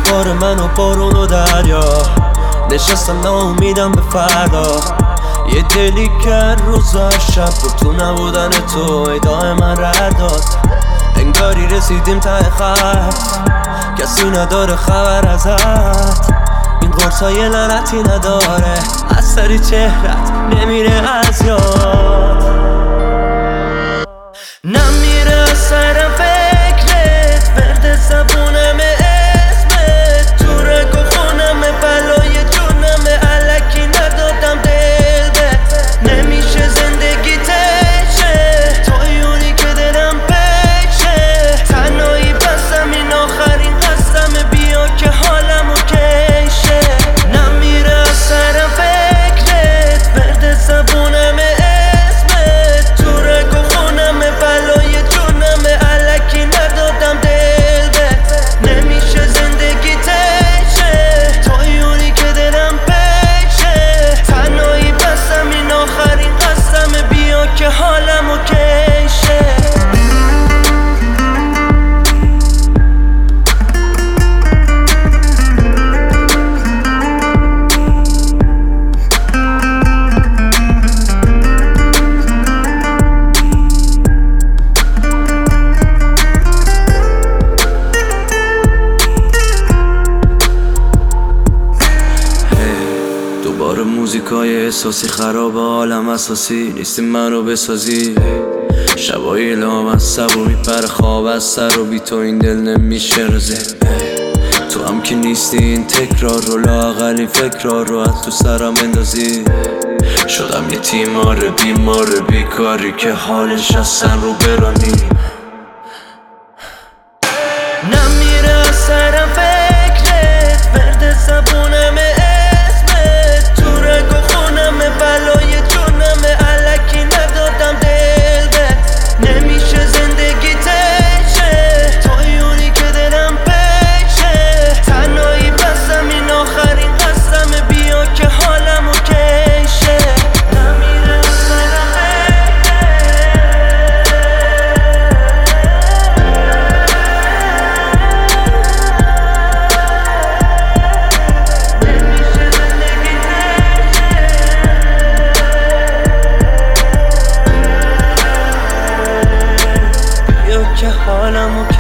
دوباره من و بارون و دریا نشستم ناامیدم به فردا. یه دلی که روزا شب بود تو نبودن تو ایدای من رد داد. انگاری رسیدیم ته خط، کسی نداره خبر ازت. این قرصای لعنتی نداره، از سری چهرت نمیره از یاد. نمیره از سرم فکرت، ورد زبونمه اسمت، تو رگ و خونمه بلای جونمه، علکی ندادم دل بهت. نمیشه زندگی تشه، تویونی که دلم بشه. تنهایی بستم این آخرین قصدمه، بیا که حالمو کشه. نمیره از سرم فکرت، ورد زبونمه اسمت، تو رگ و خونمه بلای جونمه، علکی ندادم دل بهت. نمیشه زندگی تشه، تویونی که دلم بشه. تنهایی بستم این آخرین قصدمه، بیا که حالمو کشه. دوباره موزیکای احساسی خراب، عالم اساسی نیستی منو بسازی. شبای لامصب و میپره خواب از سر و بی تو این دل نمیشه رزه. تو هم که نیستی این تکرار رو، لااقل این فکرار رو از تو سرم بندازی. شدم یه تیمار بیمار بیکاری که حالش از سن رو برانی. نمیره از سرم فکرت، ورد زبونمه اسمت، تو رگ و خونمه بلای جونمه، علکی ندادم دل بهت. نمیشه زندگی تشه، تویونی که دلم بشه. تنهایی بستم این آخرین قصدمه، بیا که حالمو کشه. نمیره از سرم که حالمو